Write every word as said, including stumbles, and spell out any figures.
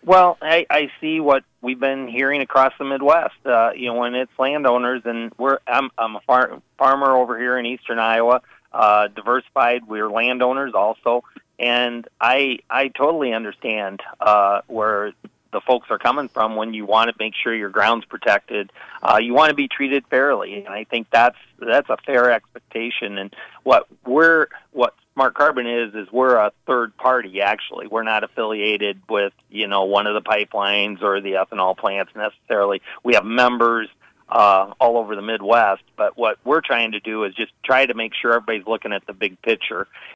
Well, I, I see what we've been hearing across the Midwest. Uh, you know, when it's landowners, and we're I'm I'm a far, farmer over here in eastern Iowa, uh, diversified. We're landowners also, and I I totally understand uh, where the folks are coming from when you want to make sure your ground's protected. Uh, you want to be treated fairly, and I think that's that's a fair expectation. And what we're what Smart Carbon is is we're a third party. Actually, we're not affiliated with you know one of the pipelines or the ethanol plants necessarily. We have members uh, all over the Midwest, but what we're trying to do is just try to make sure everybody's looking at the big picture.